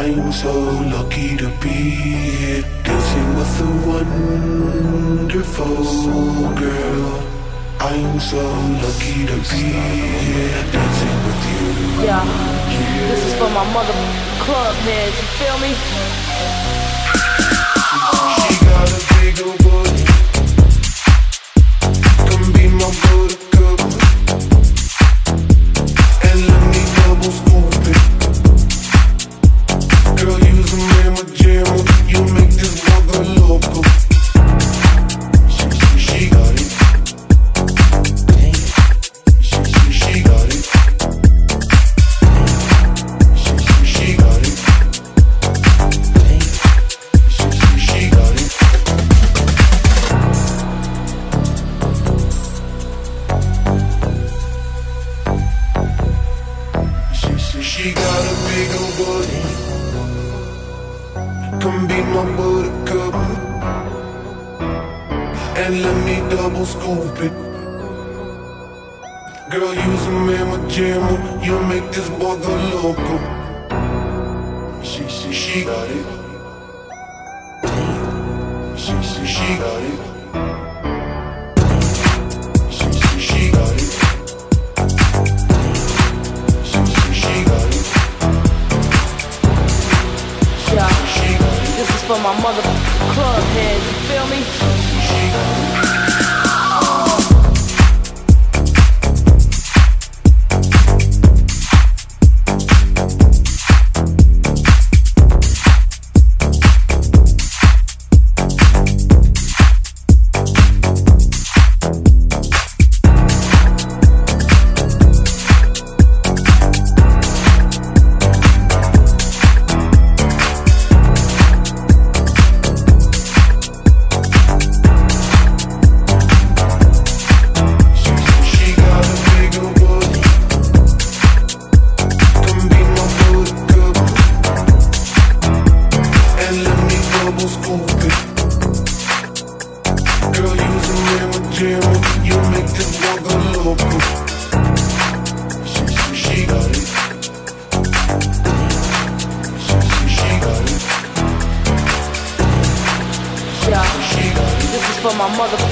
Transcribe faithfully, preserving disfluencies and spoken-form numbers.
I'm so lucky to be here, dancing with a wonderful girl. I'm so lucky to be here, dancing with you. Yeah, this is for my mother club heads, you feel me? She got a big old booty, come be my buttercup, and let me double scoop it. Girl, use a mamma jammer, you make this mother loco. She, she, she got it. She, she, she got it. She, she, she got it. She, she, she got it. She, she, she got a big old body. Come be my buttercup, and let me double scoop it. Girl, use a mamma jammer, you make this boy go loco. She, she, she got it. She, she, she got it. She, she, she got it. She, she, she got it. Yeah, this is for my mother club heads, you feel me? She got it. Yeah, this is for my mother